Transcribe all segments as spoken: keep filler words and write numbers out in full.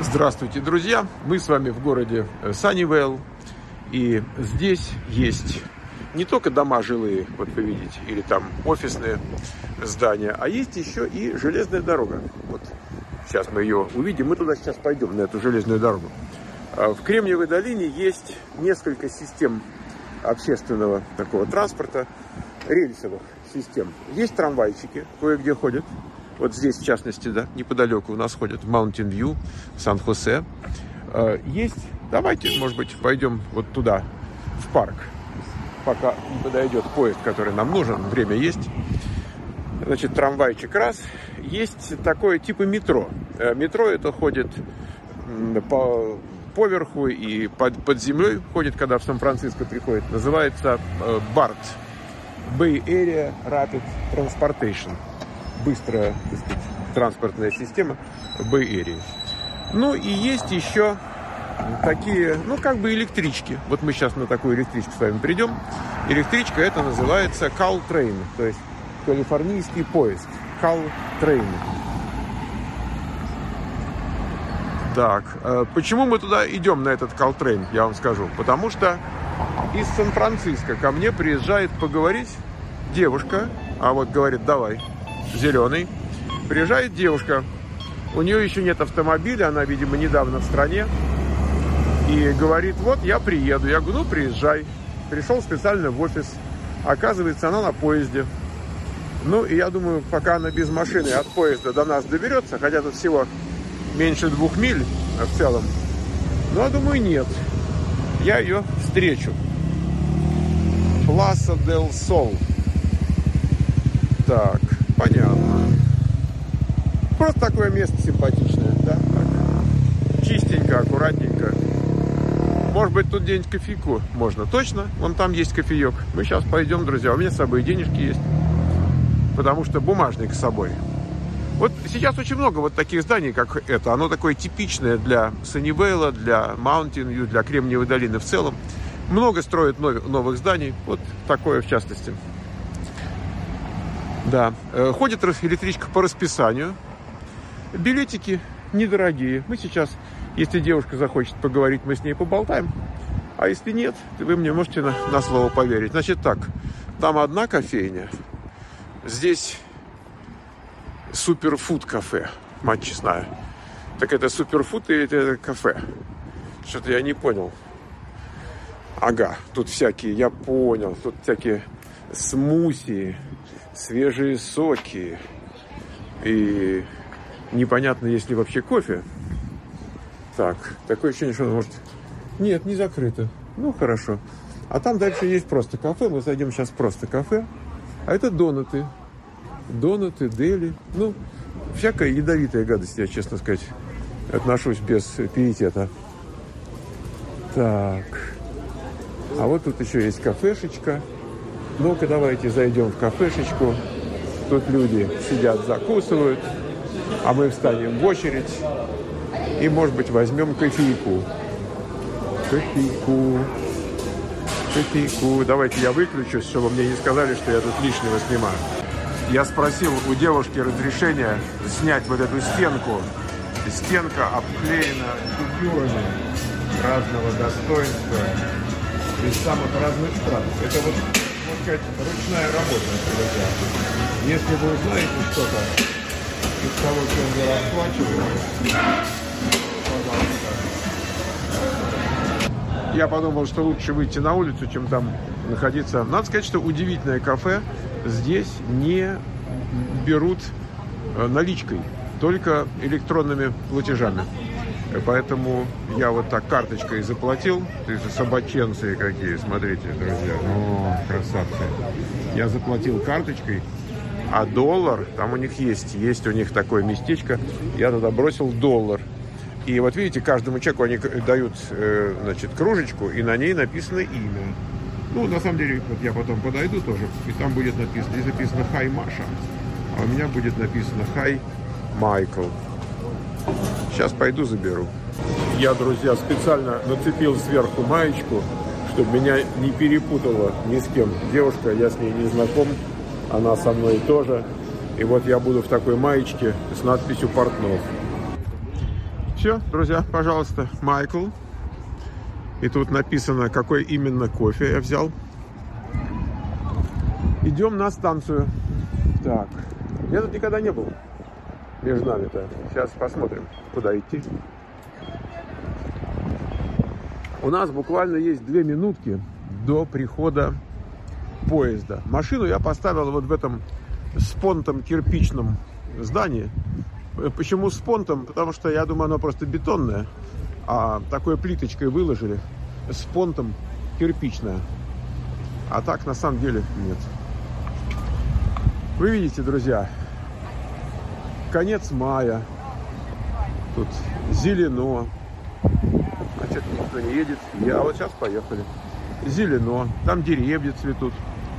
Здравствуйте, друзья! Мы с вами в городе Саннивейл. И здесь есть не только дома жилые, вот вы видите, или там офисные здания, а есть еще и железная дорога. Вот сейчас мы ее увидим. Мы туда сейчас пойдем, на эту железную дорогу. В Кремниевой долине есть несколько систем общественного такого транспорта, рельсовых систем. Есть трамвайчики, кое-где ходят. Вот здесь, в частности, да, неподалеку у нас ходят в Маунтин Вью, Сан-Хосе. Есть, давайте, может быть, пойдем вот туда, в парк, пока не подойдет поезд, который нам нужен, время есть. Значит, трамвайчик раз. Есть такое типа метро. Метро это ходит по поверху и под, под землей ходит, когда в Сан-Франциско приходит. Называется барт. Bay Area Rapid Transportation. Быстрая, так сказать, транспортная система Bay Area. Ну и есть еще такие, ну как бы электрички. Вот мы сейчас на такую электричку с вами придем. Электричка это называется Caltrain, то есть калифорнийский поезд. Caltrain. Так, почему мы туда идем, на этот Caltrain, я вам скажу. Потому что из Сан-Франциско ко мне приезжает поговорить девушка, а вот говорит, давай, зеленый. Приезжает девушка, у нее еще нет автомобиля, она, видимо, недавно в стране, и говорит, вот я приеду. Я говорю, ну приезжай. Пришел специально в офис, оказывается, она на поезде. Ну и я думаю, пока она без машины от поезда до нас доберется, хотя тут всего меньше двух миль в целом, но я думаю, нет. Я ее встречу. Пласа дель Сол. Так, понятно. Просто такое место симпатичное, да? Так. Чистенько, аккуратненько. Может быть, тут где-нибудь кофейку можно. Точно, вон там есть кофеек. Мы сейчас пойдем, друзья. У меня с собой денежки есть. Потому что бумажник с собой. Вот сейчас очень много вот таких зданий, как это. Оно такое типичное для Саннивейла, для Маунтин Вью, для Кремниевой долины в целом. Много строят новых зданий. Вот такое в частности. Да. Ходит электричка по расписанию. Билетики недорогие. Мы сейчас, если девушка захочет поговорить, мы с ней поболтаем. А если нет, вы мне можете на, на слово поверить. Значит так, там одна кофейня. Здесь суперфуд кафе, мать честная. Так это суперфуд или это кафе? Что-то я не понял. Ага, тут всякие, я понял, тут всякие смузи, свежие соки. И непонятно, есть ли вообще кофе. Так, такое ощущение, что может... Нет, не закрыто. Ну, хорошо. А там дальше есть просто кафе. Мы зайдем сейчас в просто кафе. А это донаты. Донаты, дели. Ну, всякая ядовитая гадость, я, честно сказать, отношусь без пиетета. Так. А вот тут еще есть кафешечка. Ну-ка, давайте зайдем в кафешечку. Тут люди сидят, закусывают. А мы встанем в очередь. И, может быть, возьмем кофейку. Кофейку. Кофейку. Давайте я выключусь, чтобы мне не сказали, что я тут лишнего снимаю. Я спросил у девушки разрешения снять вот эту стенку. Стенка обклеена купюрами разного достоинства из самых разных стран. Это вот, можно сказать, ручная работа. Если вы узнаете что-то из того, чем вы расплачиваете, пожалуйста. Я подумал, что лучше выйти на улицу, чем там находиться. Надо сказать, что удивительное кафе. Здесь не берут наличкой, только электронными платежами. Поэтому я вот так карточкой заплатил. Это собаченцы какие, смотрите, друзья. О, красавцы. Я заплатил карточкой, а доллар, там у них есть, есть у них такое местечко. Я туда бросил доллар. И вот видите, каждому человеку они дают, значит, кружечку, и на ней написано имя. Ну, на самом деле, вот я потом подойду тоже, и там будет написано, здесь написано «Хай, Маша», а у меня будет написано «Хай, Майкл». Сейчас пойду заберу. Я, друзья, специально нацепил сверху маечку, чтобы меня не перепутала ни с кем. Девушка, я с ней не знаком, она со мной тоже. И вот я буду в такой маечке с надписью «Портнов». Все, друзья, пожалуйста, Майкл. И тут написано, какой именно кофе я взял. Идем на станцию. Так, я тут никогда не был. Между нами-то. Сейчас посмотрим, куда идти. У нас буквально есть две минутки до прихода поезда. Машину я поставил вот в этом спонтом кирпичном здании. Почему спонтом? Потому что я думаю, оно просто бетонное, а такой плиточкой выложили. Спонтом кирпичное. А так на самом деле нет. Вы видите, друзья, конец мая. Тут зелено. Значит, никто не едет. Я вот сейчас поехали. Зелено. Там деревья цветут.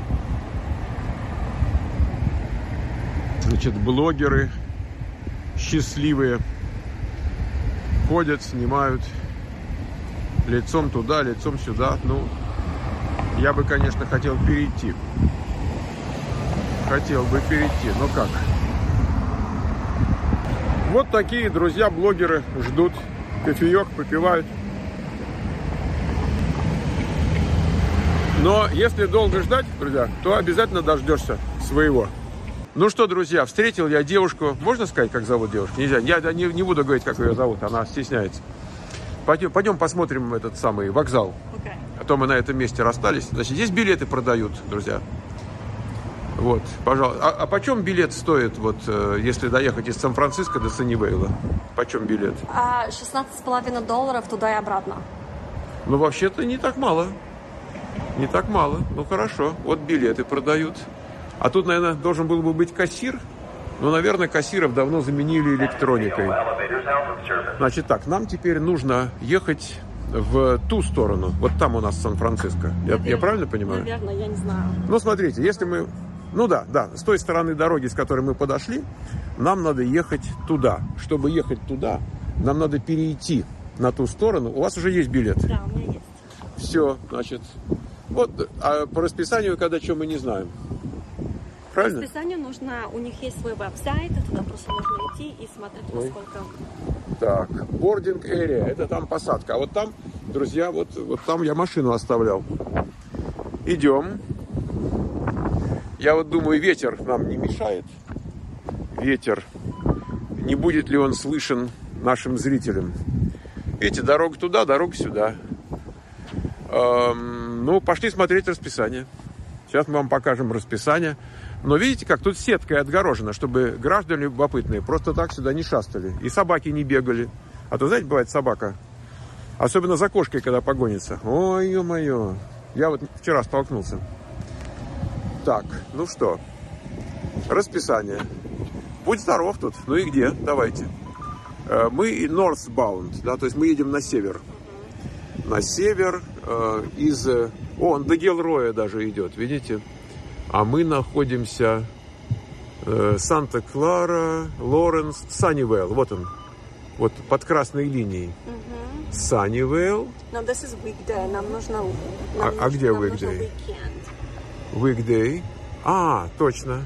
Значит, блогеры счастливые ходят, снимают лицом туда, лицом сюда. Ну, я бы, конечно, хотел перейти. Хотел бы перейти, но как? Вот такие, друзья, блогеры ждут. Кофеек попивают. Но если долго ждать, друзья, то обязательно дождешься своего. Ну что, друзья, встретил я девушку. Можно сказать, как зовут девушку? Нельзя. Я не, не буду говорить, как ее зовут. Она стесняется. Пойдем, пойдем посмотрим этот самый вокзал. Okay. А то мы на этом месте расстались. Значит, здесь билеты продают, друзья. Вот, пожалуйста. А, а почем билет стоит, вот, если доехать из Сан-Франциско до Саннивейла? Почем билет? шестнадцать с половиной долларов туда и обратно. Ну, вообще-то не так мало. Не так мало. Ну, хорошо. Вот билеты продают. А тут, наверное, должен был бы быть кассир. Но, наверное, кассиров давно заменили электроникой. Значит так, нам теперь нужно ехать в ту сторону. Вот там у нас Сан-Франциско. Я, я правильно понимаю? Наверное, я не знаю. Ну, смотрите, если мы... Ну да, да, с той стороны дороги, с которой мы подошли, нам надо ехать туда. Чтобы ехать туда, нам надо перейти на ту сторону. У вас уже есть билет? Да, у меня есть. Все, значит... Вот, а по расписанию, когда что, мы не знаем. Правильно? По расписанию нужно... У них есть свой веб-сайт, туда просто нужно идти и смотреть, насколько... Так, boarding area, это там посадка. А вот там, друзья, вот, вот там я машину оставлял. Идем. Я вот думаю, ветер нам не мешает. Ветер. Не будет ли он слышен нашим зрителям? Видите, дорога туда, дорога сюда. Эм, ну, пошли смотреть расписание. Сейчас мы вам покажем расписание. Но видите, как тут сеткой отгорожено, чтобы граждане любопытные просто так сюда не шастали. И собаки не бегали. А то, знаете, бывает собака. Особенно за кошкой, когда погонится. Ой, ё-моё. Я вот вчера столкнулся. Так, ну что, расписание. Будь здоров тут. Ну и где? Давайте. Мы northbound, да, то есть мы едем на север. На север э, из... О, он до Гилроя даже идет, видите? А мы находимся э, Санта-Клара, Лоренс, Саннивейл. Вот он, вот под красной линией. Саннивейл. Но this is weekday. Нам нужно... Нам а, нужно, а где нам weekday? Weekend. Weekday. А, точно.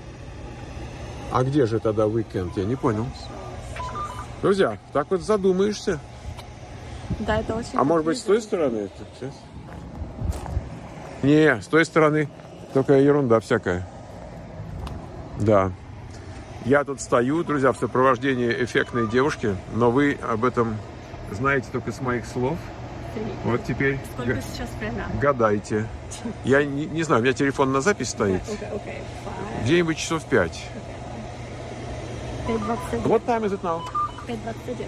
А где же тогда weekend? Я не понял. Друзья, так вот задумаешься. Да, это очень... А может быть, с той стороны? Сейчас. Не, с той стороны только ерунда всякая. Да. Я тут стою, друзья, в сопровождении эффектной девушки, но вы об этом знаете только с моих слов. Вот теперь Сколько сейчас время? Гадайте. Я не, не знаю, у меня телефон на запись стоит. Okay, okay, Где-нибудь часов пять. пять двадцать один. What time is it now? пять двадцать один.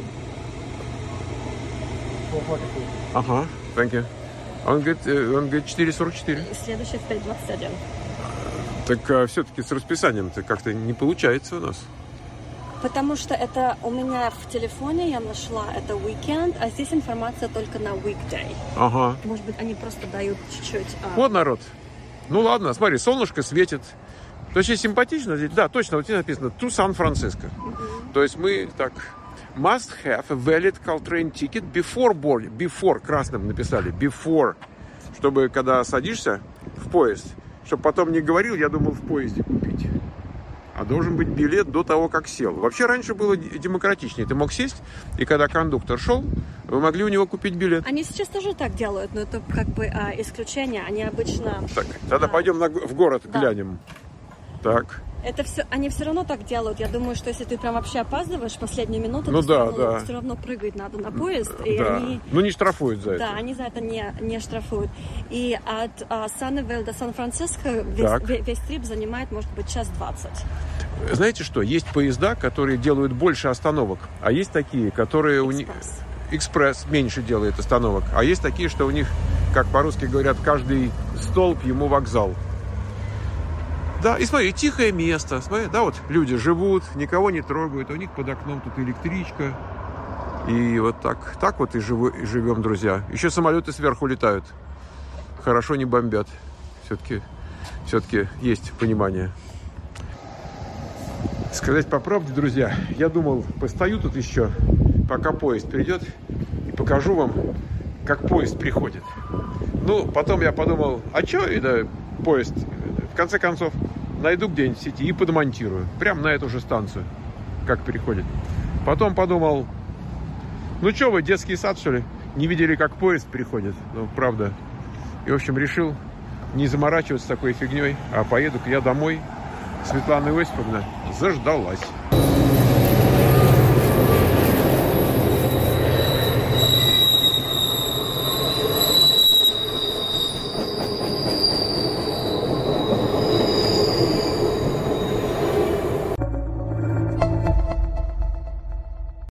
Ага, thank you. Он говорит, он говорит четыре сорок четыре. Следующий в пять двадцать один. Так а, все-таки с расписанием-то как-то не получается у нас. Потому что это у меня в телефоне, я нашла это weekend, а здесь информация только на weekday. Ага. Может быть, они просто дают чуть-чуть... А... Вот народ. Ну ладно, смотри, солнышко светит. То есть симпатично здесь. Да, точно, вот здесь написано to San-Francisco. Mm-hmm. То есть мы так... Must have a valid Caltrain ticket before board. Before, красным написали. Before. Чтобы, когда садишься в поезд, чтобы потом не говорил, я думал в поезде купить. а должен быть билет до того, как сел. Вообще раньше было демократичнее. Ты мог сесть, и когда кондуктор шел, вы могли у него купить билет. Они сейчас тоже так делают, но это как бы а, исключение. Они обычно... Так, тогда а... пойдем на, в город, да. глянем. Так. Это все, они все равно так делают. Я думаю, что если ты прям вообще опаздываешь в последнюю минуту, ну, то да, все, равно, да. все равно прыгать надо на поезд. И да. они, ну не штрафуют за да, это. Да, они за это не, не штрафуют. И от а, Саннивелл до Сан-Франциско весь, весь трип занимает, может быть, час двадцать. Знаете что? Есть поезда, которые делают больше остановок, а есть такие, которые... у них Экспресс меньше делает остановок. А есть такие, что у них, как по-русски говорят, каждый столб ему вокзал. Да, и смотри, тихое место. Смотри, да, вот люди живут, никого не трогают, у них под окном тут электричка. И вот так, так вот и, живу, и живем, друзья. Еще самолеты сверху летают. Хорошо не бомбят. Все-таки, все-таки есть понимание. Сказать по правде, друзья, я думал, постою тут еще, пока поезд придет, и покажу вам, как поезд приходит. Ну, потом я подумал, а что это поезд? В конце концов, найду где-нибудь в сети и подмонтирую. Прямо на эту же станцию, как переходит. Потом подумал, ну что вы, детский сад, что ли? Не видели, как поезд приходит? Ну, правда. И, в общем, решил не заморачиваться такой фигней, а поеду-ка я домой. Светлана Иосифовна заждалась.